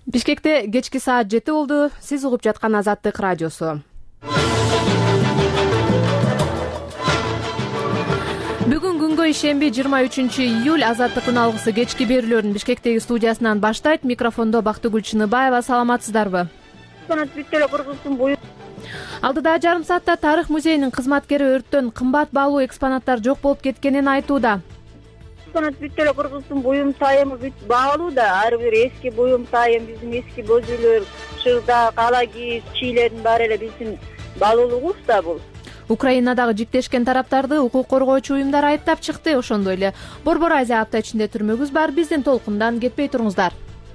Бишкекте кечки саат 7 болду. Сиз угуп жаткан Азаттык радиосу. Бүгүн күнгө ишемби 23-июль Азаттыктын алгысы кечки берүүлөрүн Бишкектеги студиясынан баштайт. Микрофондо Бактыгүл Чыныбаева. Саламатсыздарбы? Бүт эле Кыргыздын бою. Алдыда жарым саатта Тарых музейинин кызматкери өрттөн кымбат баалуу экспонаттар жок болуп кеткенин айтууда. Бүт эле Кыргыздын буюм сайымы бүт баалуу да. Ар бир эски буюм сайым, биздин эски бөзүлөр, шырда, кала кийиз, чийлердин баары эле биздин баалуулугубуз да бул. Украинадагы жиктешкен тараптарды укук коргоочу уюмдар айыптап чыкты. Ошондой эле Борбор Азия апта ичинде түрмөгүз бар. Биздин толкундан кетпей туруңуздар.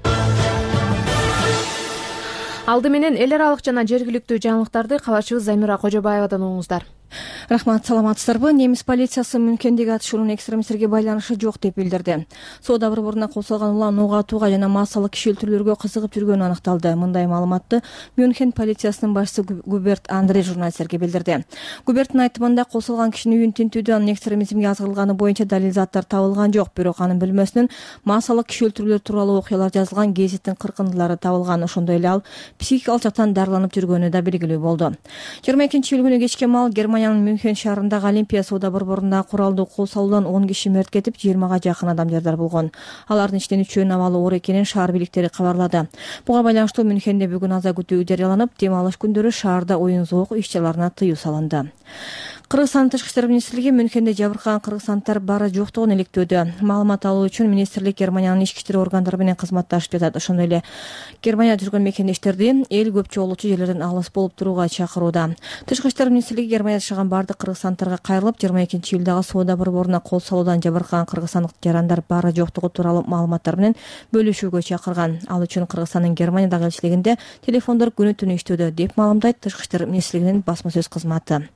Алды менен эл аралык жана жергиликтүү жаңылыктарды кабарчыбыз Замира Кожобаевадан угуңуздар. Рахмат, саламатсыздарбы? Немис полициясы Мюнхендеги атышуунун экстремисттерге байланышы жок деп билдирди. Соода борборуна кол салган улан ок атууга жана массалык киши өлтүрүүлөргө кызыгып жүргөнү аныкталды. Мындай маалыматты Мюнхен полициясынын башчысы Губерт Андрей журналисттерге билдирди. Губерттин айтымында кол салган кишинин үйүн тинтүүдө анын экстремизмге азгырылганы боюнча далил заттар табылган жок, бирок анын билмесинен массалык киши өлтүрүүлөр тууралуу окуялар жазылган гезиттин кыркындылары табылган. Ошондой эле ал психикалык жактан дарыланып жүргөнү да белгилүү болду. 22-июль күнү кечке маал Германиянын Мюнхен шаарындагы Олимпия соода борборунда куралдуу кол салуудан 10 киши мерт кетип, 20га жакын адам жардар болгон. Алардын ичинен 3-өө абалы оор экенин шаар бийликтери кабарлады. Буга байланыштуу Мюнхенде бүгүн аза күтүү жарыяланып, дем алыш күндөрү шаарда оюн-зоок иш-чараларына тыюу салынды. Кыргызстандын Тышкы иштер министрлиги Мюнхенде жабыркаган кыргызстанддар бары жоктугун иликтөөдө. Маалымат алуу үчүн министрлик Германиянын ички иштер органдары менен кызматташып жатат. Ошондой эле Германияда жүргөн мекендештерди эл көп чогулуучу жерлерден алыс болуп турууга чакырууда. Тышкы иштер министрлиги Германияда жашаган бардык кыргызстанддарга кайрылып, 22-июлдагы соода борборуна кол салуудан жабыркаган кыргызстандык жарандар бары жоктугу тууралуу маалыматтар менен бөлүшүүгө чакырган. Ал үчүн Кыргызстандын Германиядагы элчилигинде телефондор күнү түнү иштөөдө, деп маалымдайт Тышкы иштер министрлигинин басма сөз кызматы.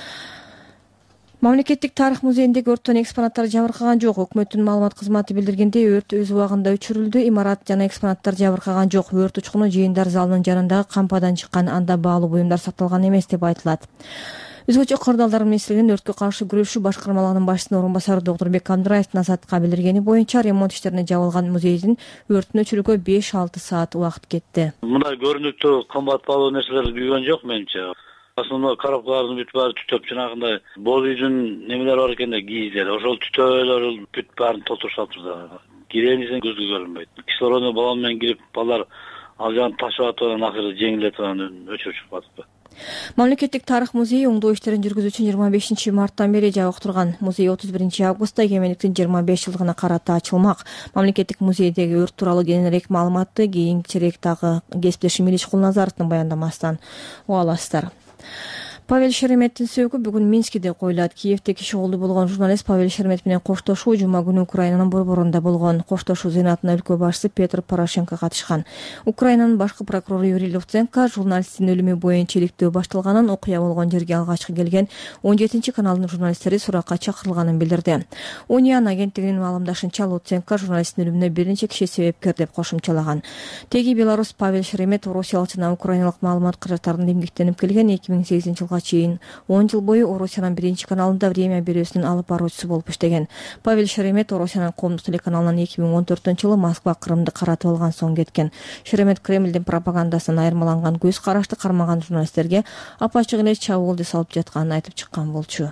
Мамлекеттик тарых музейиндеги өрттөн экспонаттар жабыркаган жок. Өкмөттүн маалымат кызматы билдиргендей, өрт өз убагында өчүрүлдү. Имарат жана экспонаттар жабыркаган жок. Өрт учкуну жыйындар залынын жанындагы кампадан чыккан, анда баалуу буюмдар сакталган эмес деп айтылат. Өзгөчө кырдаалдар министрлигинин өрткө каршы күрөшүү башкармалыгынын башчысынын орун басары Доктурбек Абдыраевдин Азаттыкка билдиргени боюнча, ремонт иштерине жабылган музейдин өрттүн өчүрүүгө 5-6 саат убакыт кетти. Мындай көрүнүктүү кымбат баалуу нерселер күйгөн жок менимче. Асында коробкалардын бүт баары түтөп, жанагындай боз үйдүн немелери бар экен да, кийиздер. Ошол түтөөлөр бүт баарын толтурушат турду. Киренисин көзгө көрүнбөйт. Кислородный баллон менен кирип, балдар ал жагын ташып атып, акыры жеңилдетип өчүрүп чыгып атыптыр. Мамлекеттик тарых музейи оңдоо иштерин жүргүзүүчү 25 марттан бери жабык турган. Музей 31 августта эгемендиктин 25 жылдыгына карата ачылмак. Мамлекеттик музейдеги өрт тууралуу кененирээк маалыматты кийинчерээк дагы кесиптешим Илич Кулназаровдун баяндамасынан уга аласыздар. Павел Шереметтин сөөгү бүгүн Минскиде коюлат. Киевде киши колду болгон журналист Павел Шеремет менен коштошуу жума күнү Украинанын борборунда болгон. Коштошуу зыйнатына өлкө башчысы Петр Порошенко катышкан. Украинанын башкы прокурору Юрий Луценко журналисттин өлүмү боюнча иликтөө башталганын, окуя болгон жерге алгачкы келген 17-каналдын журналисттери суракка чакырылганын билдирди. Униан агенттигинин маалымдашынча, Луценко журналисттин өлүмүнө бир нече киши себепкер деп кошумчалаган. Теги белорус Павел Шеремет Орусиялык жана украиналык маалымат каражаттарын эмгектенип келген. 2008-жылга чейин 10 жыл бою Орусиянын биринчи каналында время берүүсүнүн алып баруучусу болуп иштеген. Павел Шеремет Орусиянын коомдук телеканалынан 2014-жылы Москва Крымды каратып алган соң кеткен. Шеремет Кремлдин пропагандасынан айырмаланган, көз карашты кармаган журналисттерге апачык эле чабуулду салып жатканын айтып чыккан болчу.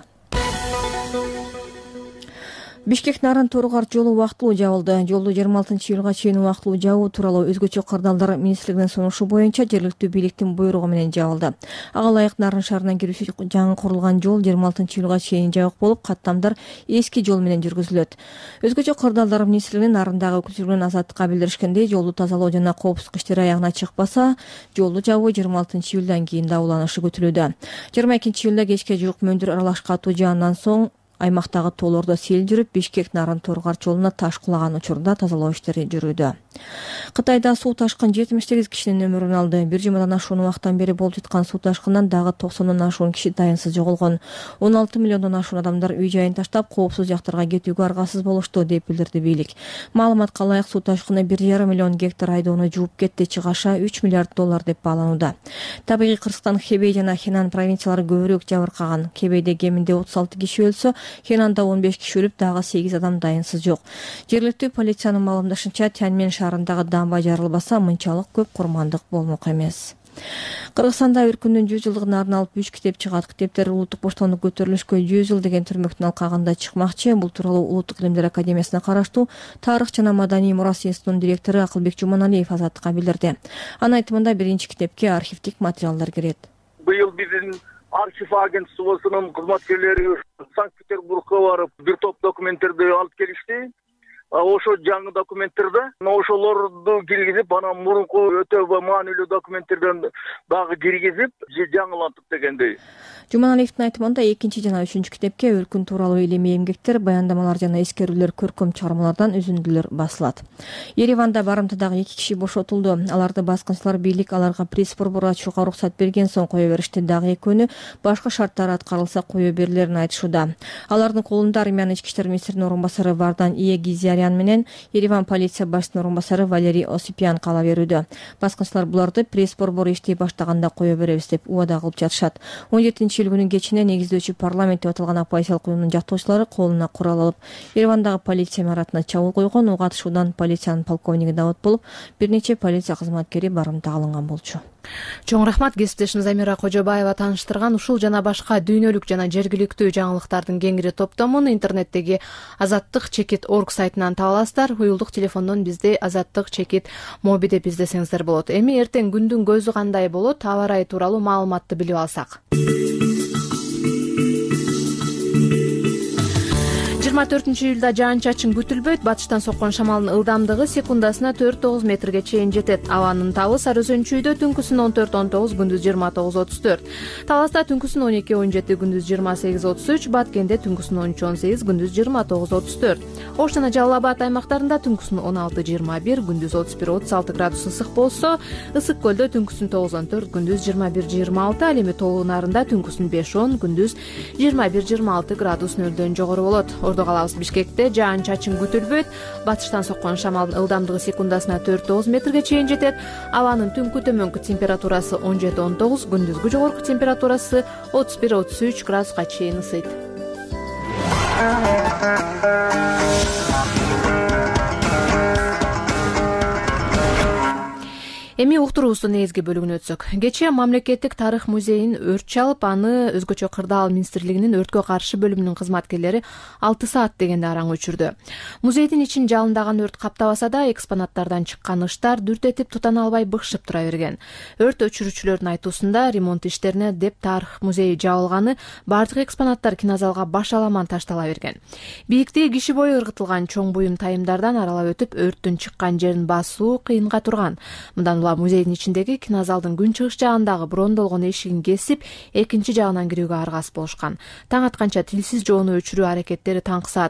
Бишкек-Нарын Торгар жолу убактылуу жабылды. Жолду 26-июлга чейин убактылуу жабуу тууралуу өзгөчө кырдаалдар министрлигинин сунушу боюнча жергиликтүү бийликтин буйругу менен жабылды. Ага ылайык Нарын шаарынан кирүүчү жаңы курулган жол 26-июлга чейин жабык болуп, каттамдар эски жол менен жүргүзүлөт. Өзгөчө кырдаалдар министрлигинин Нарындагы өкүлчүлүгүнүн Азаттыкка билдиришкендей, жолду тазалоо жана коопсуздук иштери аягына чыкпаса, жолду жабуу 26-июлдан кийин да уланышы күтүлүүдө. 22-июлда кечке жуук мөндүр аралаш катуу жаандан соң аймактагы тоолордо сел жүрүп, Бишкек-Нарын Торгар жолуна таш кулаган учурда тазалоо иштери жүрүүдө. Кытайда суу ташкын 78 кишинин өмүрүн алды. Бир жумадан ашуун убакыттан бери болуп жаткан суу ташкындан дагы 90дон ашуун киши дайынсыз жоголгон. 16 миллиондон ашуун адамдар үй жайын таштап, коопсуз жактарга кетүүгө аргасыз болушту, деп билдирди бийлик. Маалыматка ылайык, суу ташкыны 1,5 миллион гектар айдоону жууп кетти, чыгаша $3 миллиард деп бааланууда. Табигый Кыргызстан Хебей жана Хенан провинциялары көбүрөөк жабыркаган. Хебейде кеминде 36 киши өлсө, Хенанда 15 киши өлүп, дагы 8 адам дайынсыз жок. Жергиликтүү полициянын маалымдашынча, Тяньмен шаарындагы дамба жарылбаса, мынчалык көп курмандык болмок эмес. Кыргызстанда Өркүндүн 100 жылдыгына арналып 3 китеп чыгат. Китептер улуттук боштондук көтөрүлүшкө 100 жыл деген түрмөктүн алкагында чыкмакчы. Бул тууралуу Улуттук илимдер академиясына караштуу Тарых жана маданий мурас институтунун директору Акылбек Жуманалиев Азаттыкка билдирди. Анын айтымында биринчи китепке архивдик материалдар кирет. Быйыл биздин архив агентствосунун кызматкерлери Санкт-Петербургка барып, бир топ документтерди алып келишти. Ошо жаңы документтерде ошолорду киргизип, анан мурунку өтө маанилүү документтерден дагы киргизип, жаңылантып дегендей. Жуманалиевдин айтымында экинчи жана үчүнчү китепке өркүн тууралуу илимий эмгектер, баяндамалар жана эскерүүлөр, көркөм чыгармалардан үзүндүлөр басылат. Ереванда барымтадагы 2 киши бошотулду. Аларды баскынчылар бийлик аларга пресс-борбор ачууга уруксат берген соң кое беришти. Дагы экөөнү башка шарттар аткарылса кое берилерин айтышууда. Алардын колунда Армян ички иштер министринин орун басары Вардан Иегизярян менен Ереван полиция башчысынын орун басары Валерий Осипян кала берүүдө. Баскынчылар буларды пресс-борбор иштей баштаганда кое беребиз деп убада кылып жатышат. 17 күнүн кечине негиздөөчү парламент деп аталган оппозициялык уюмдун жактоочулары колуна курал алып, Еревандагы полиция имаратына чабуул койгон. Ого катышуудан полициянын полковниги Давыт болуп, бир нече полиция кызматкери барымта алынган болчу. Чоң рахмат. Кесиптешим Замира Кожобаева тааныштырган ушул жана башка дүйнөлүк жана жергиликтүү жаңылыктардын кеңири топтомун интернеттеги azattik.org сайтынан таба аласыздар. Уюлдук телефондон бизди azattik моби деп издесеңиздер болот. Эми эртең күндүн көзү кандай болот, аба ырайы тууралуу маалыматты билип алсак. 24-июлда жаан-чачын күтүлбөйт. Батыштан соккон шамалдын ылдамдыгы секундасына 4-9 метрге чейин жетет. Абанын табы Сары Өзөнчүйдө түнкүсүн 14-19, күндүз 29-34. Таласта түнкүсүн 12-17, күндүз 28-33, Баткенде түнкүсүн 13-18, күндүз 29-34. Ош жана Жалал Абад аймактарында түнкүсүн 16-21, күндүз 31-36 градус ысык болсо, Ысык көлдө түнкүсүн 9-14, күндүз 21-26, ал эми Тоолуу Нарында түнкүсүн 5-10, күндүз 21-26 градус нөлдөн жогору болот. Ордо калабыз Бишкекте жаан-чачын күтүлбөйт. Батыштан соккон шамалдын ылдамдыгы секундасына 4-9 метрге чейин жетет. Абанын түнкү төмөнкү температурасы 17-19, күндүзгү жогорку температурасы 31-33 градуска чейин ысыйт. Эми уктуруубуздун негизги бөлүгүнө өтсөк. Кечээ Мамлекеттик тарых музейин өрт чалып, аны өзгөчө Кырдаал министрлигинин өрткө каршы бөлүмүнүн кызматкерлери 6 саат дегенде араң өчүрдү. Музейдин ичин жалындаган өрт каптабаса да, экспонаттардан чыккан ыштар дүртетип тутана албай быкшып тура берген. Өрт өчүрүүчүлөрдүн айтуусунда ремонт иштерине деп тарых музейи жабылганы, бардык экспонаттар кинозалга башаламан таштала берген. Бийиктиги киши бою ыргытылган чоң буюм тайымдардан аралап өтүп, өрттүн чыккан жерин басуу кыйынга турган. Мындан музейдин ичиндеги кинозалдын күн чыгыш жагындагы брондолгон эшигин кесип, экинчи жагынан кирүүгө аргасыз болушкан. Таң атканча тилсиз жоону өчүрүү аракеттери таңкы саат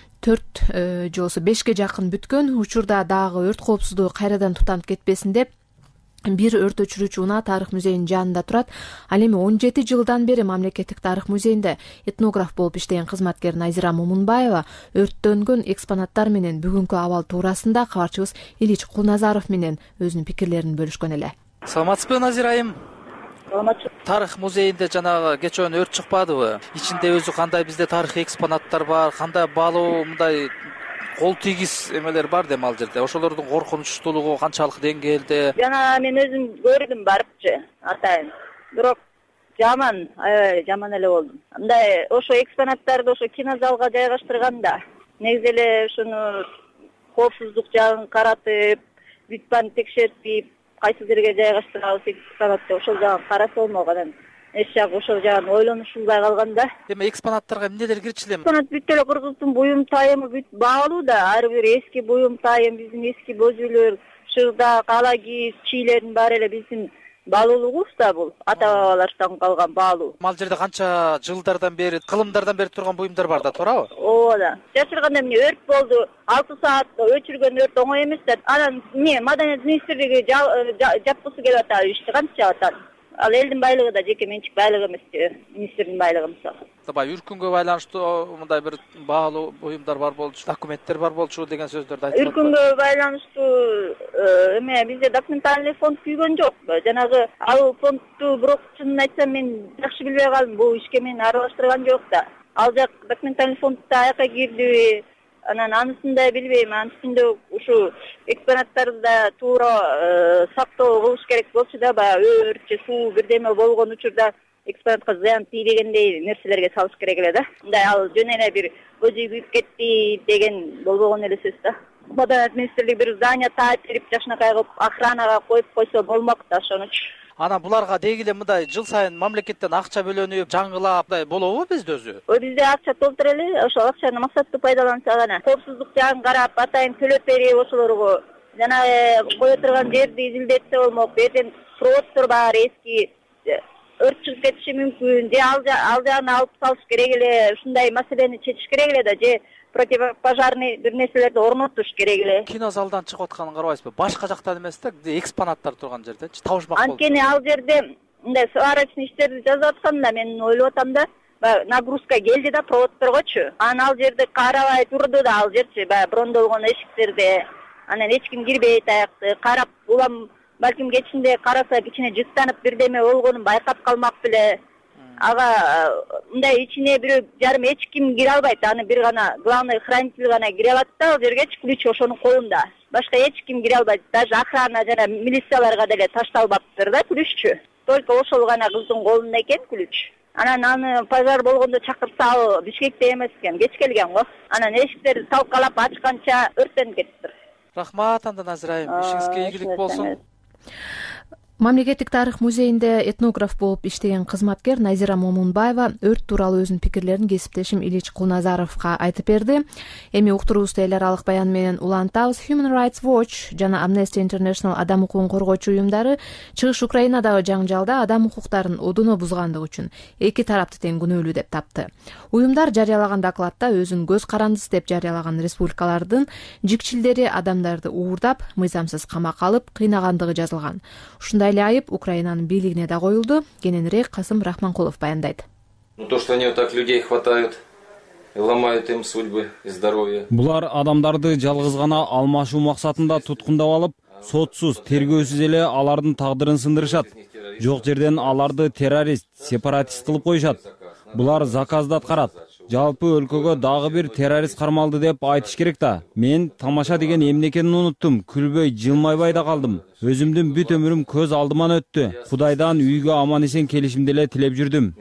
4 же 5ке жакын бүткөн. Учурда дагы өрт коопсуздугу кайрадан тутанып кетпесин деп бир өрт өчүрүүчү унаа тарых музейинин жанында турат. Ал эми 17 жылдан бери Мамлекеттик тарых музейинде этнограф болуп иштеген кызматкер Назира Мумунбаева өрттөнгөн экспонаттар менен бүгүнкү абал туурасында кабарчыбыз Илич Кулназаров менен өзүнүн пикирлерин бөлүшкөн эле. Саламатсызбы, Назира айым? Саламатчы. Тарых музейинде жанагы кечөөн өрт чыкпадыбы? Ичинде өзү кандай бизде тарыхый экспонаттар бар, кандай баалуу мындай кол тийгиз эмелер бар дем ал жерде. Ошолордун коркунучтуулугу канчалык деңгээлде? Жана мен өзүм көрдүм барыпчы атайын. Бирок аябай жаман эле болдум. Андай ошо экспонаттарды ошо кинозалга жайгаштырганда, негизи эле ушуну коопсуздук жагын каратып, бүт баарын текшертип, кайсы жерге жайгаштырабыз экспонатты, ошол жагын караса болмогон. Эч жагы ошол жагын ойлонушулбай калганда. Эми экспонаттарга эмнелер кирчү эле? Экспонат бүт эле Кыргыздын буюм тайымы бүт баалуу да, ар бир эски буюм тайым, биздин эски бөзүлөр, шырда, кала кийиз, чийлердин баары эле биздин баалуулугубуз да бул. Ата-бабалардан калган баалуу. Ал жерде канча жылдардан бери, кылымдардан бери турган буюмдар бар да, туурабы? Ооба да. Жашырганда эмне өрт болду, 6 саатта өчүргөн өрт оңой эмес да. Анан Маданият министрлиги жапкысы келип атат, ишти канча атат. Ал элдин байлыгы да жеке менчик байлыгы эмес, министрдин байлыгы мисалы. Табай үркүнгө байланыштуу мындай бир баалуу буюмдар бар болчу, документтер бар болчу деген сөздөрдү айтып. Үркүнгө байланыштуу бизде документальный фонд күйгөн жок. Жанагы ал фондду бирок чынын айтсам мен жакшы билбей калдым. Бул ишке мени аралаштырган жок да. ал жак документальный фондда аяка кирдиби, анан анысын да билбейм. Анын үстүндө ушу экспонаттарды да туура сактоо кылыш керек болчу да, баягы өрт же суу бирдеме болгон учурда экспонатка зыян тийбегендей нерселерге салыш керек эле да. Мындай ал жөн эле бир көзү күйүп кетти деген болбогон эле сөз да. Маданият министрлиги бир здание таап берип, жакшынакай кылып охранага коюп койсо болмок да ошонучу. Анан буларга деги эле мындай жыл сайын мамлекеттен акча бөлөнүп, жаңгылап мындай болобу бизде өзү? Бизде акча толтура эле, ошол акчаны максаттуу пайдалансак гана, коопсуздук жагын карап, атайын төлөп берип ошолорго жанагы кое турган жерди изилдетсе болмок. Берден проводдор бар, эски өрт чыгып кетиши мүмкүн, же ал жагын алып салыш керек эле, ушундай маселени чечиш керек эле да, же противопожарный бир нерселерди орнотуш керек эле. Кинозалдан чыгып атканын карабайсызбы? Башка жактан эмес да, экспонаттар турган жердечи табышмак болду. Анткени ал жерде мындай сварочный иштерди жасап атканда мен ойлоп атам да, нагрузка келди да проводторгочу. Анан ал жерди карабай турду да, ал жерчи баягы брондолгон эшиктерде. Анан эч ким кирбейт аякты карап, улам балким кечинде караса кичине жыттанып бирдеме болгонун байкап калмак беле. Ага мындай ичине бирөө жарым эч ким кире албайт. Аны бир гана главный хранитель гана кире алат да, ал жерге ключ ошонун колунда. Башка эч ким кире албайт. Даже охрана жана милицияларга деле ташталбаптыр да ключчу. Только ошол гана кыздын колунда экен ключ. Анан аны пожар болгондо чакырса, ал Бишкекте эмес экен, кеч келген го. Анан эшиктерди талкалап ачканча өрттөнүп кетиптир. Рахмат анда Назира айым, ишиңизге ийгилик болсун. Мамлекеттик тарых музейинде этнограф болуп иштеген кызматкер Назира Момунбаева өрт тууралуу өзүнүн пикирлерин кесиптешим Ильич Кулназаровго айтып берди. Эми уктуруубузду эл аралык баян менен улантабыз. Human Rights Watch жана Amnesty International адам укугун коргоочу уюмдары Чыгыш Украинадагы жаңжалда адам укуктарын одуно бузгандыгы үчүн эки тарапты тең күнөөлүү деп тапты. Уюмдар жарыялаган докладта өзүн көз карандысы деп жарыялаган республикалардын жикчилдери адамдарды уурдап, мыйзамсыз камакка алып кыйнагандыгы жазылган. Ушундай айып Украинанын бийлигине да коюлду. Кененирээк Касым Рахманкулов баяндайт. То, что они вот так людей хватают и ломают им судьбы и здоровье. Булар адамдарды жалгыз гана алмашуу максатында туткундап алып, сотсуз, тергөөсүз эле алардын тагдырын сындырышат. Жок жерден аларды террорист, сепаратист кылып коюшат. Булар заказды аткарат. Жалпы өлкөгө дагы бир террорист кармалды деп айтыш керек да. Мен тамаша деген эмне экенин унуттум. Күлбөй, жылмайбай да калдым. Өзүмдүн бүт өмүрүм көз алдыман өттү. Кудайдан үйгө аман эсен келишимди эле тилеп жүрдүм.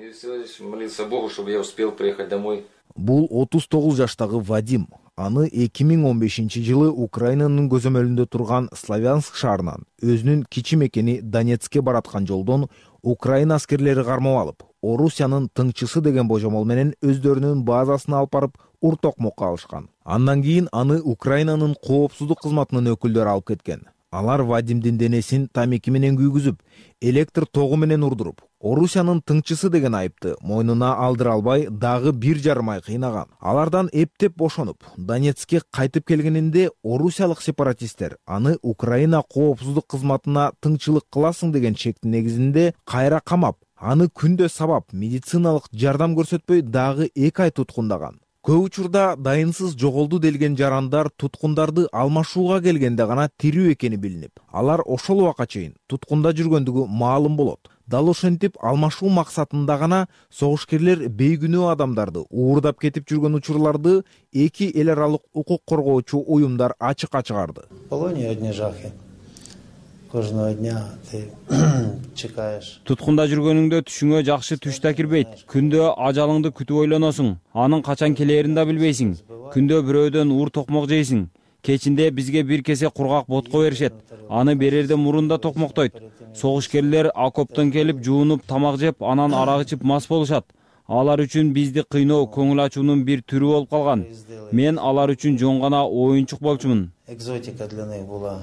Бул 39 жаштагы Вадим. Аны 2015-жылы Украинанын көзөмөлүндө турган Славянск шаарынан өзүнүн кичи мекени Донецкке бараткан жолдон Украина аскерлери кармап алып, Орусиянын тыңчысы деген божомол менен өздөрүнүн базасына алып барып уртокмокко алышкан. Андан кийин аны Украинанын коопсуздук кызматынын өкүлдөрү алып кеткен. Алар Вадимдин денесин тамеки менен күйгүзүп, электр тогу менен урдуруп, Орусиянын тыңчысы деген айыпты мойнуна алдыра албай дагы 1,5 ай кыйнаган. Алардан эптеп бошонуп, Донецкке кайтып келгенинде орусиялык сепаратисттер аны Украина коопсуздук кызматына тыңчылык кыласың деген чектин негизинде кайра камап, аны күндө сабап, медициналык жардам көрсөтпөй дагы 2 ай туткундаган. Көп учурда дайынсыз жоголду делген жарандар туткундарды алмашууга келгенде гана тирүү экени билинип, алар ошол убакка чейин туткунда жүргөндүгү маалым болот. Дал ошентип алмашуу максатында гана согушкерлер бейгүнөө адамдарды уурдап кетип жүргөн учурларды эки эл аралык укук коргоочу уюмдар ачык ачыгарды. Полония одни жахи. Кожного дня ты чекаешь. Туткунда жүргөнүңдө түшүңө жакшы түш да кирбейт. Күндө ажалыңды күтүп ойлоносуң. Анын качан келерин да билбейсиң. Күндө бирөөдөн ур токмок жейсиң. Кечинде бизге бир кесе кургак ботко беришет. Аны берерде мурунда токмоктойт. Согушкерлер окоптон келип жуунуп тамак жеп, анан арак ичип мас болушат. Алар үчүн бизди кыйноо, көңүл ачуунун бир түрү болуп калган. Мен алар үчүн жон гана оюнчук болчумун. Экзотика для них была.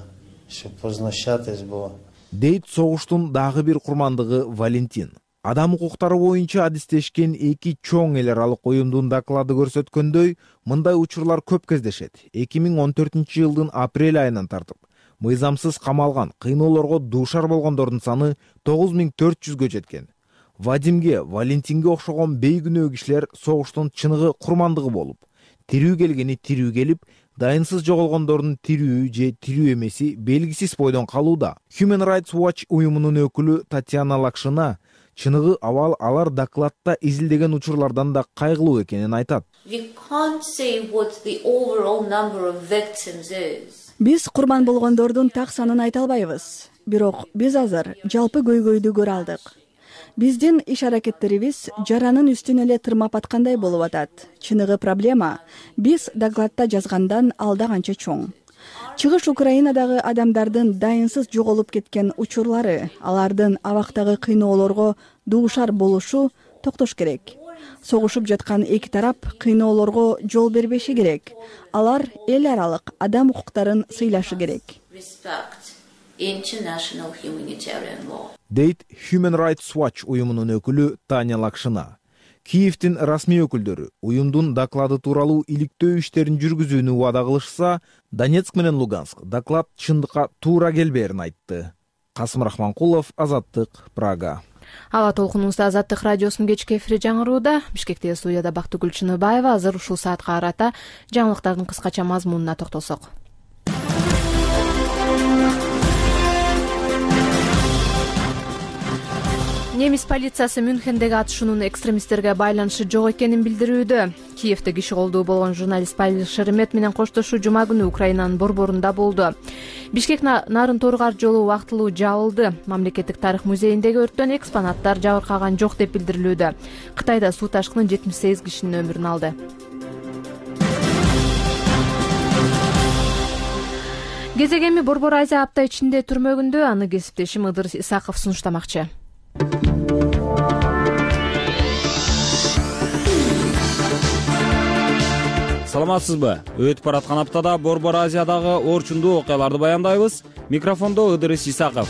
Дейт согуштун дагы бир курмандыгы Валентин. Адам укуктары боюнча адистешкен эки чоң эл аралык уюмдун доклады көрсөткөндөй, мындай учурлар көп кездешет. 2014-жылдын апрель айынан тартып, мыйзамсыз камалган, кыйноолорго дуушар болгондордун саны 9400гө жеткен. Вадимге, Валентинге окшогон бейгүнөө кишилер согуштун чыныгы курмандыгы болуп, тирүү келгени тирүү келип, дайынсыз жоголгондордун тирүү же тирүү эмеси белгисиз бойдон калууда. Human Rights Watch уюмунун өкүлү Татьяна Лакшина Чыныгы абал алар докладта изилдеген учурлардан да кайгылуу экенин айтат. Биз курман болгондордун так санын айта албайбыз. Бирок биз азыр жалпы көйгөйдү көрө алдык. Биздин иш-аракеттерибиз жаранын үстүнө эле тырмап аткандай болуп атат. Чыныгы проблема биз докладта жазгандан алда канча чоң. Чыгыш Украинадагы адамдардын дайынсыз жоголуп кеткен учурлары, алардын абактагы кыйноолорго дуушар болушу токтош керек. Согушуп жаткан эки тарап кыйноолорго жол бербеши керек. Алар эл аралык адам укуктарын сыйлашы керек. Дейт Human Rights Watch уюмунун өкүлү Таня Лакшина. Киевдин расмий өкүлдөрү уюмдун доклады тууралуу иликтөө иштерин жүргүзүүнү убада кылышса, Донецк менен Луганск доклад чындыкка туура келбээрин айтты. Касым Рахманкулов, Азаттык, Прага. Ала толкунубузда Азаттык радиосунун кечки эфири жаңырууда. Бишкектеги студияда Бактыгүл Чыныбаева. Азыр ушул саатка карата жаңылыктардын кыскача мазмунуна токтолсок. Немис полициясы Мюнхендеги атышуунун экстремисттерге байланышы жок экенин билдирүүдө. Киевде киши колдуу болгон журналист Павел Шеремет менен коштошуу жума күнү Украинанын борборунда болду. Бишкек нарын торгар жолу убактылуу жабылды. Мамлекеттик тарых музейиндеги өрттөн экспонаттар жабыркаган жок деп билдирилүүдө. Кытайда суу ташкыны 78 кишинин өмүрүн алды. Кезегеми Борбор Азия апта ичинде түрмөгүндө, аны кесиптешим Ыдыр Исаков сунуштамакчы. Саламатсызбы? Өтүп бараткан аптада Борбор Азиядагы орчундуу окуяларды баяндайбыз. Микрофондо Ыдыр Исаков.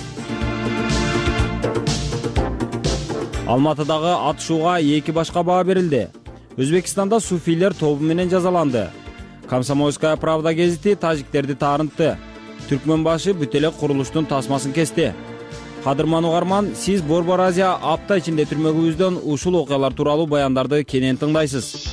Алматыдагы атышууга 2 башка баа берилди. Өзбекстанда суфийлер тобу менен жазаланды. Комсомольская правда гезити тажиктерди таарынтты. Түркмөн башы бүт эле курулуштун тасмасын кести. Кадырман угарман, сиз Борбор Азия апта ичинде түрмөгүбүздөн ушул окуялар тууралуу баяндарды кенен тыңдайсыз.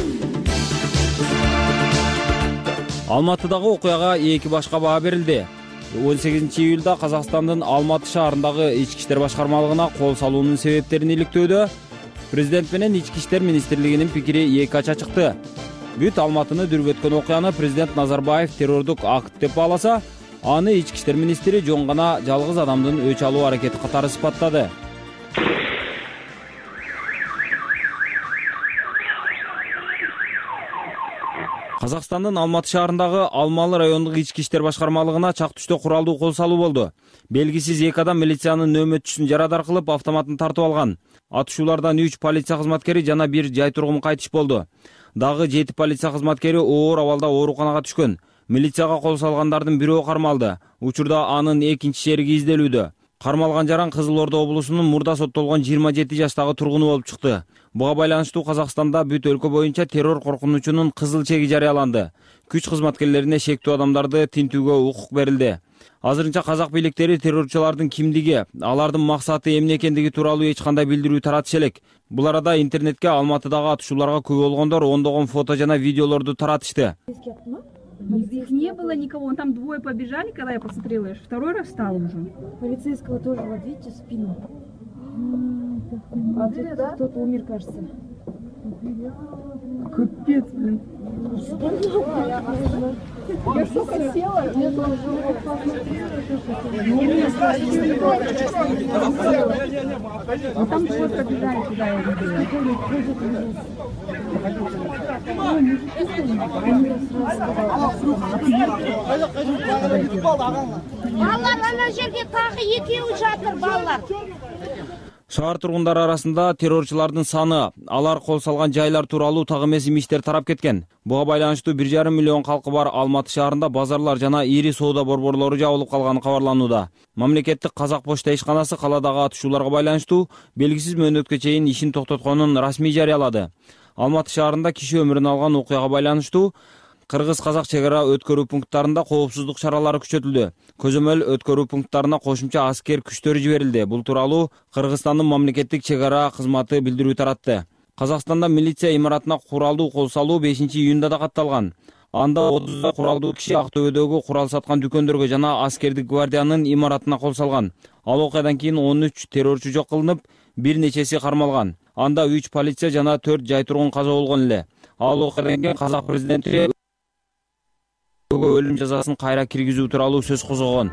Алматыдагы окуяга 2 башка баа берилди. 18-июлда Казакстандын Алматы шаарындагы Ички иштер башкармалыгына кол салуунун себептерин иликтөөдө президент менен Ички иштер министрлигинин пикири эки ача чыкты. Бүт Алматыны дүрбөткөн окуяны президент Назарбаев террордук акт деп бааласа, аны Ички иштер министри жөн гана жалгыз адамдын өч алуу аракети катары сыпаттады. Казакстандын Алматы шаарындагы Алмалы райондук Ички иштер башкармалыгына чак түштө куралдуу кол салуу болду. Белгисиз эки адам милициянын нөөмөтчүсүн жарадар кылып автоматын тартып алган. Атышуулардан 3 полиция кызматкери жана 1 жай тургун кайтыш болду. Дагы 7 полиция кызматкери оор абалда ооруканага түшкөн. Милицияга кол салгандардын бирөө кармалды. Учурда анын экинчи шериги изделүүдө. Кармалган жаран Кызыл Ордо облусунун мурда соттолгон 27 жаштагы тургуну болуп чыкты. Буга байланыштуу Казакстанда бүт өлкө боюнча террор коркунучунун кызыл чеги жарыяланды. Күч кызматкерлерине шектүү адамдарды тинтүүгө укук берилди. Азырынча казак бийликтери террорчулардын кимдиги, алардын максаты эмне экендиги тууралуу эч кандай билдирүү таратышы элек. Бул арада интернетке Алматыдагы атышууларга күбө болгондор ондогон фото жана видеолорду таратышты. Их не было никого, вон там двое побежали, когда я посмотрела, я второй раз встала уже. Полицейского тоже, вот видите, спину. А тут кто-то умер, кажется. Капец, блин. Я только села, я тоже а там двое побежали туда, я видела. Балалар ана жерге тағы екеуі жатыр, балалар. Шаар тургундары арасында террорчулардын саны, алар кол салган жайлар тууралуу так эмес имиштер тарап кеткен. Буга байланыштуу 1,5 миллион калкы бар Алматы шаарында базарлар жана ири соода борборлору жабылып калганы кабарланууда. Мамлекеттик Казак почта ишканасы каладагы атышууларга байланыштуу белгисиз мөөнөткө чейин ишин токтотконун расмий жарыялады. Алматы шаарында киши өмүрүн алган окуяга байланыштуу Кыргыз-казак чегара өткөрүү пункттарында коопсуздук чаралары күчөтүлдү. Көзөмөл өткөрүү пункттарына кошумча аскер күчтөрү жиберилди. Бул тууралуу Кыргызстандын мамлекеттик чегара кызматы билдирүү таратты. Казакстанда милиция имаратына куралдуу кол салуу 5-июнда да катталган. Анда 30 куралдуу киши Актөбөдөгү курал саткан дүкөндөргө жана аскердик гвардиянын имаратына кол салган. Ал окуядан кийин 13 террорчу жок кылынып, бир нечеси кармалган. Анда 3 полиция жана 4 жай тургун каза болгон эле. Ал окуядан кийин казак президенти өлүм жазасын кайра киргизүү тууралуу сөз козгогон.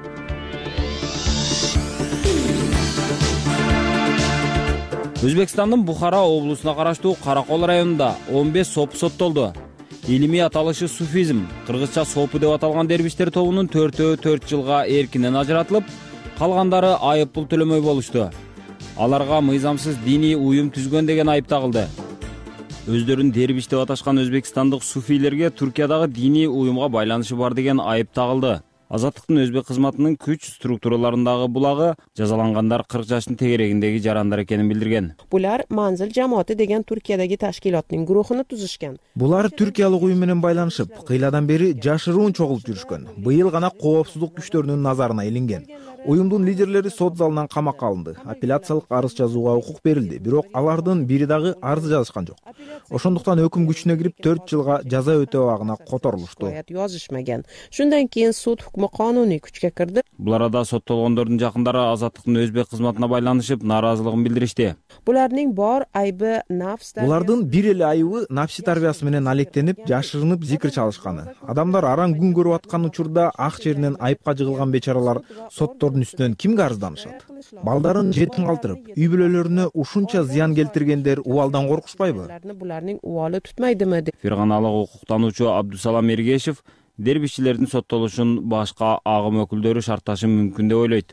Өзбекстандын Бухара облусуна караштуу Каракол районунда 15 сопу соттолду. Илимий аталышы суфизм, кыргызча сопу деп аталган дербиштер тобунун 4-өө 4 жылга эркинен ажыратылып, калгандары айып пул төлөмөй болушту. Аларга мыйзамсыз диний уюм түзгөн деген айып тагылды. Өздөрүн дербиш деп аташкан өзбекстандык суфийлерге Туркиядагы диний уюмга байланышы бар деген айып тагылды. Азаттыктын өзбек кызматынын күч структураларындагы булагы жазалангандар 40 жаштын тегерегиндеги жарандар экенин билдирген. Булар Манзил жамааты деген Туркиядагы ташкилаттын гурухуну тузушкан. Булар түркиялык уюм менен байланышып, кыйладан бери жашыруун чогулуп жүрүшкөн. Быйыл гана коопсуздук күчтөрүнүн назарына илинген. Уюмдун лидерлери сот залынан камакка алынды. Апелляциялык арыз жазууга укук берилди, бирок алардын бири дагы арыз жазышкан жок. Ошондуктан өкүм күчүнө кирип 4 жылга жаза өтөө абагына которулушту. Yozishmagan. Shundan keyin sud hukmi qonuniy kuchga kirdi. Бул арада соттолгондордун жакындары азаттыктын өзбек кызматына байланышып нааразылыгын билдиришти. Булардын бор айбы нафс. Булардын бир эле айыбы нафси тарбиясы менен алектенип, жашырынып зикир чалышканы. Адамдар арам күн көрүп аткан учурда ак жеринен айыпка жыгылган бечаралар соттордун үстүнөн кимге арызданышат? Балдарын жетим калтырып, үй бүлөлөрүнө ушунча зыян келтиргендер убалдан коркушпайбы? Булардын убалы tutmaydımы? Ферганалык укуктануучу Абдусалам Эргешев дербишчилердин соттолушун башка агым өкүлдөрү шартташы мүмкүн деп ойлойт.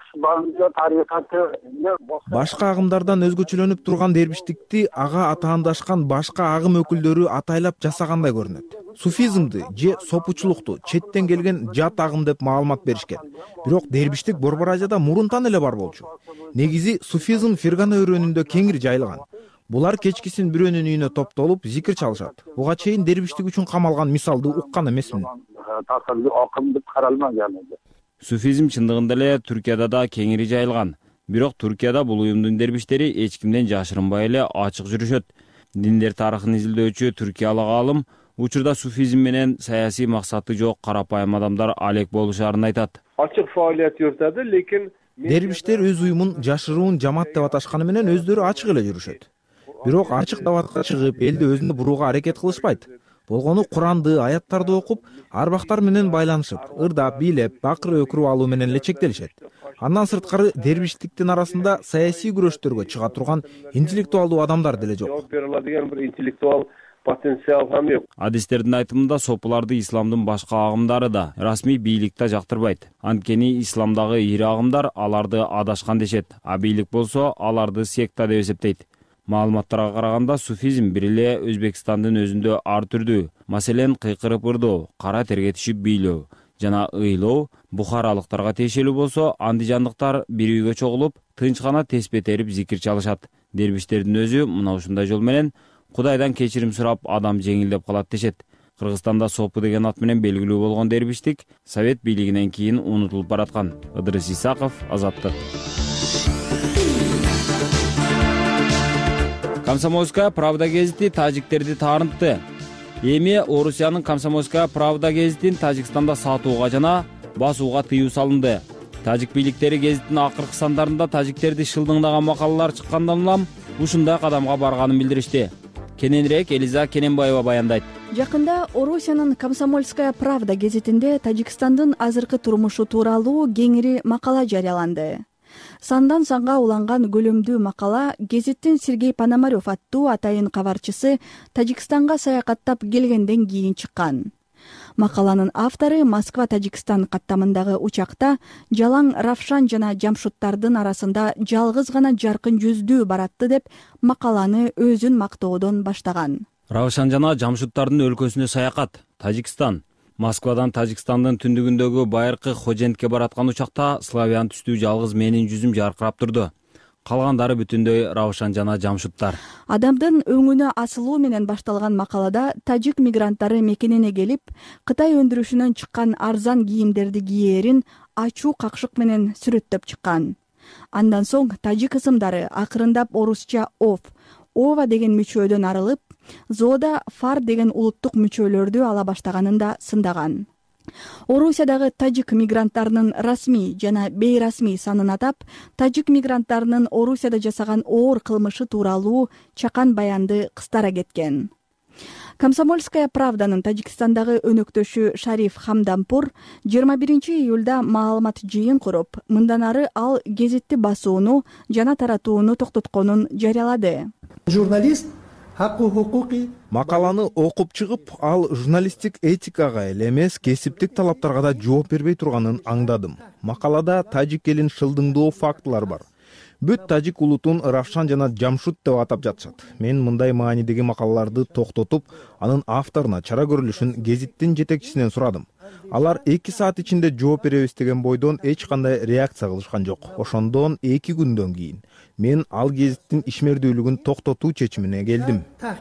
Башка агымдардан өзгөчөлөнүп турган дербиштикти ага атаандашкан башка агым өкүлдөрү атайлап жасагандай көрүнөт. Суфизмди же сопучулукту четтен келген жат агым деп маалымат беришкен. Бирок дербиштик Борбор Азияда мурунтан эле бар болчу. Негизи суфизм Фергана өрөөнүндө кеңири жайылган. Булар кечкисин бирөөнүн үйүнө топтолуп зикир чалышат. Буга чейин дербиштик үчүн камалган мисалды уккан эмесмин. Суфизм чындыгында эле Түркияда да кеңири жайылган. Бирок Түркияда бул уюмдун дербиштери эч кимден жашырынбай эле ачык жүрүшөт. Диндер тарыхын изилдөөчү түркиялык алым учурда суфизм менен саясий максаты жок карапайым адамдар алек болушарын айтат. Ачык фаалият жүртөдү, лекин дербиштер өз уюмун жашыруун жамаат деп аташканы менен өздөрү ачык эле жүрүшөт. Бирок ачык дабатка чыгып, элди өзүнө бурууга аракет кылышпайт. Болгону Куранды, аяттарды окуп, арбактар менен байланышып, ырдап, бийлеп, бакыр өкүрүп алуу менен эле чектелишет. Андан сырткары дербиштиктин арасында саясий күрөштөргө чыга турган интеллектуалдуу адамдар деле жок. Жооп бере алadigan бир интеллектуал потенциал ham жок. Адистердин айтымында сопуларды исламдын башка агымдары да расмий бийликте жактырбайт. Анткени исламдагы ири агымдар аларды адашкан дешет, а бийлик болсо аларды секта деп эсептейт. Маалыматтарга караганда суфизм бир эле Өзбекстандын өзүндө ар түрдүү. Маселен, кыйкырып ырдоо, кара терге түшүп бийлөө жана ыйлоо бухаралыктарга тиешелүү болсо, андижандыктар бир үйгө чогулуп, тынч гана теспе терип зикир чалышат. Дербиштердин өзү мына ушундай жол менен Кудайдан кечирим сурап адам жеңилдеп калат дешет. Кыргызстанда сопу деген ат менен белгилүү болгон дербиштик Совет бийлигинен кийин унутулуп бараткан. Ыдырыс Исаков, Азаттык. Комсомольская правда гезити тажиктерди таарынтты. Эми Орусиянын Комсомольская правда гезитин Тажикстанда сатууга жана басууга тыюу салынды. Тажик бийликтери гезиттин акыркы сандарында тажиктерди шылдыңдаган макалалар чыккандан улам ушундай кадамга барганын билдиришти. Кененирээк Элиза Кененбаева баяндайт. Жакында Орусиянын Комсомольская правда гезитинде Тажикстандын азыркы турмушу тууралуу кеңири макала жарыяланды. Сандан санга уланган көлөмдүү макала гезиттин Сергей Пономарев аттуу атайын кабарчысы Тажикстанга саякаттап келгенден кийин чыккан. Макаланын автору Москва-Тажикстан каттамындагы учакта жалаң Равшан жана Жамшуттардын арасында жалгыз гана жаркын жүздүү баратты деп макаланы өзүн мактоодон баштаган. Равшан жана Жамшуттардын өлкөсүнө саякат. Тажикстан. Москвадан Тажикстандын түндүгүндөгү байыркы Хожентке бараткан учакта славян түстүү жалгыз менин жүзүм жаркырап турду. Калгандары бүтүндөй Равшан жана Жамшуттар. Адамдын өңүнө асылуу менен башталган макалада тажик мигранттары мекенине келип, Кытай өндүрүшүнөн чыккан арзан кийимдерди кийээрин ачуу какшык менен сүрөттөп чыккан. Андан соң тажик ысымдары акырындап орусча ова деген мүчөдөн арылып, зоода фар деген улуттук мүчөлөрдү ала баштаганын да сындаган. Орусиядагы тажик мигранттарынын расмий жана бейрасмий санын атап, тажик мигранттарынын Орусияда жасаган оор кылмышы тууралуу чакан баянды кыстара кеткен. Комсомольская правданын Тажикстандагы өнөктөшү Шариф Хамдампур 21 июлда маалымат жыйын куруп, мындан ары ал гезитти басууну жана таратууну токтотконун жарыялады. Журналист хакку хукуки макаланы окуп чыгып, ал журналисттик этикага эле эмес, кесиптик талаптарга да жооп бербей турганын аңдадым. Макалада тажик элин шылдыңдоо фактылар бар. Бүт тажик улутун Равшан жана Жамшут деп атап жатышат. Мен мындай маанидеги макалаларды токтотуп, анын авторуна чара көрүлүшүн гезиттин жетекчисинен сурадым. Алар 2 саат ичинде жооп беребиз деген бойдон эч кандай реакция кылышкан жок. Ошондон 2 күндөн кийин мен ал гезиттин ишмердүүлүгүн токтотуу чечимине келдим.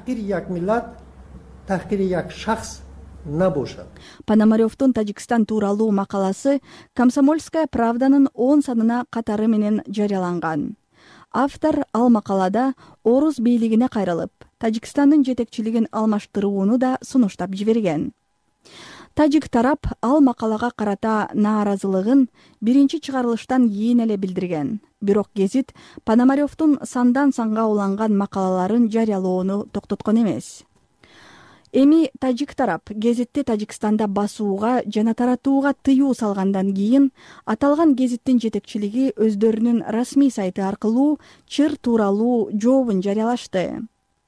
Пономаревдун Тажикстан тууралуу макаласы Комсомольская правданын 10 санына катары менен жарыяланган. Автор ал макалада орус бийлигине кайрылып, Тажикстандын жетекчилигин алмаштырууну да сунуштап жиберген. Тажик тарап ал макалага карата нааразылыгын биринчи чыгарылыштан кийин эле билдирген. Бирок гезит Пономаревдун сандан санга уланган макалаларын жарыялоону токтоткон эмес. Эми тажик тарап гезитти Тажикстанда басууга жана таратууга тыюу салгандан кийин аталган гезиттин жетекчилиги өздөрүнүн расмий сайты аркылуу чыр тууралуу жообун жарыялашты.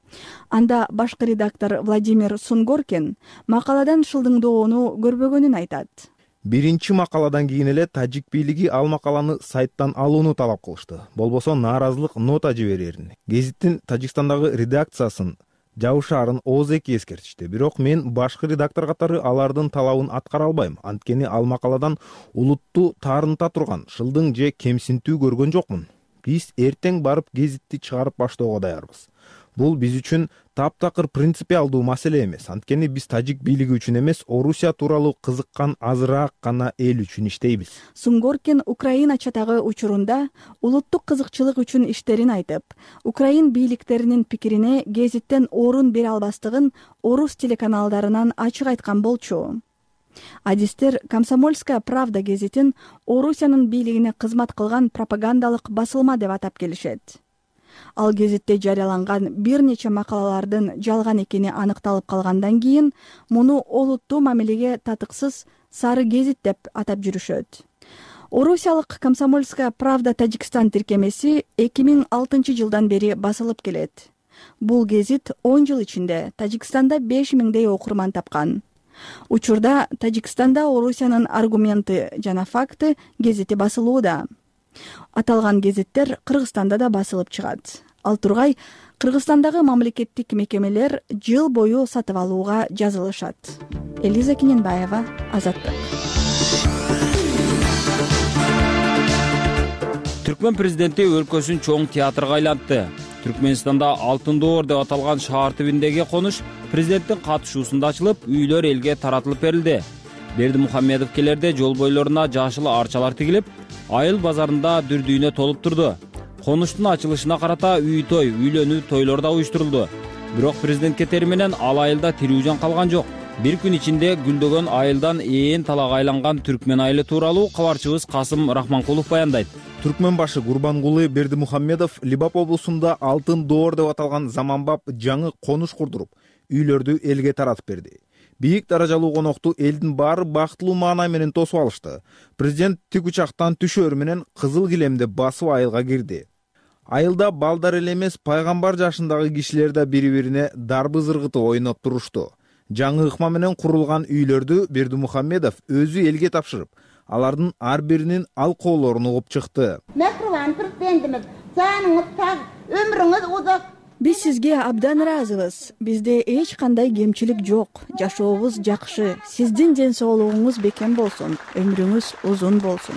Анда башкы редактор Владимир Сунгоркин макаладан шылдыңдоону көрбөгөнүн айтат. Биринчи макаладан кийин эле тажик бийлиги ал макаланы сайттан алууну талап кылышты. Болбосо нааразылык нота жиберерин. Гезиттин Тажикстандагы редакциясын жабышаарын ооз-эки эскертишти. Бирок мен башкы редактор катары алардын талабын аткара албайм. Анткени ал макаладан улутту таарынта турган шылдың же кемсинтүү көргөн жокмун. Биз эртең барып гезитти чыгарып баштоого даярбыз. Бул биз үчүн таптакыр принципиалдуу маселе эмес. Анткени биз тажик бийлиги үчүн эмес, Орусия тууралуу кызыккан азыраак гана эл үчүн иштейбиз. Сунгоркин Украина чатагы учурунда улуттук кызыкчылык үчүн иштерин айтып, Украин бийликтеринин пикирине гезиттен орун бере албастыгын орус телеканалдарынан ачык айткан болчу. Адистер Комсомольская правда гезитин Орусиянын бийлигине кызмат кылган пропагандалык басылма деп атап келишет. Ал гезитте жарыяланган бир нече макалалардын жалган экени аныкталып калгандан кийин муну олуттуу мамилеге татыксыз сары гезит деп атап жүрүшөт. Орусиялык Комсомольская правда Тажикстан тиркемеси 2006 жылдан бери басылып келет. Бул гезит 10 жыл ичинде Тажикстанда 5000 окурман тапкан. Учурда Тажикстанда Орусиянын аргументы жана факты гезити басылууда. Аталган гезиттер Кыргызстанда да басылып чыгат. Ал тургай Кыргызстандагы мамлекеттик мекемелер жыл бою сатып алууга жазылышат. Элиза Кененбаева, Азаттык. Түркмен президенти өлкөсүн чоң театрга айлантты. Түркменстанда Алтын доор деп аталган шаар түбүндөгү конуш президенттин катышуусунда ачылып, үйлөр элге таратылып берилди. Бердимухамедовкелерде жол бойлоруна жашыл арчалар тигилип, айыл базарында дүрдүйүнө толуп турду. Конуштун ачылышына карата үй-той, үйлөнүү тойлор да уюштурулду. Бирок президент кетери менен ал айылда тирүү жан калган жок. Бир күн ичинде гүлдөгөн айылдан ээн талак айланган Түркмен айылы тууралуу кабарчыбыз Касым Рахманкулов баяндайт. Түркмен башы Гурбангулы Бердимухамедов Либап облусунда Алтын доор деп аталган заманбап жаңы конуш курдуруп, үйлөрдү элге таратып берди. Бийик даражалуу конокту элдин баары бактылуу маанай менен тосуп алышты. Президент тик учактан түшөр менен кызыл килемди басып айылга кирди. Айылда балдар эле эмес, пайгамбар жашындагы кишилер да бири-бирине дарбы зыргыты ойноп турушту. Жаңы ыкма менен курулган үйлөрдү Бердимухамедов өзү элге тапшырып, алардын ар биринин алкоолорун угуп чыкты. Биз сизге абдан ыраазыбыз. Бизде эч кандай кемчилик жок. Жашообуз жакшы. Сиздин ден соолугуңуз бекем болсун. Өмүрүңүз узун болсун.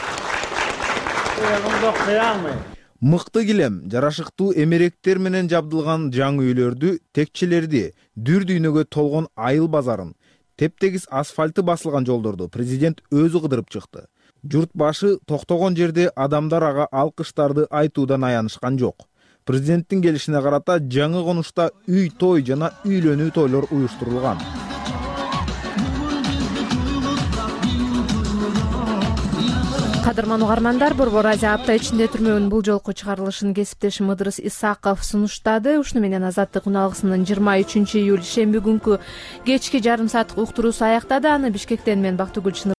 Мыкты килем, жарашыктуу эмеректер менен жабдылган жаңы үйлөрдү, текчелерди, дүрдүйнөгө толгон айыл базарын, тептегиз асфальты басылган жолдорду президент өзү кыдырып чыкты. Журт башы токтогон жерде адамдар ага алкыштарды айтуудан аянышкан жок. Президенттин келишине карата жаңы конушта үй-той жана үйлөнүү тойлор уюштурулган. Кадырман угармандар, Борбор Азия апта ичинде түрмөгүнүн бул жолку чыгарылышын кесиптешим Ыдырыс Исаков сунуштады. Ушуну менен Азаттык уналгысынын 23 июль шемби күнкү кечки жарым сааттык уктуруусу аяктады. Аны Бишкектен мен Бактыгүл